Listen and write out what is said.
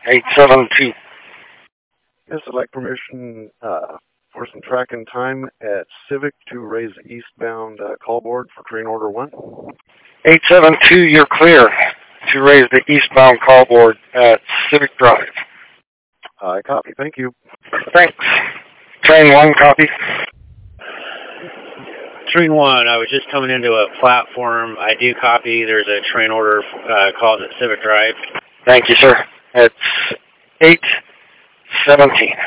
872. Yes, I'd like permission for some track and time at Civic to raise the eastbound call board for train order 1. 872, you're clear to raise the eastbound call board at Civic Drive. I copy. Thank you. Thanks. Train 1, copy. Train 1, I was just coming into a platform. I do copy. There's a train order called at Civic Drive. Thank you, sir. It's 817.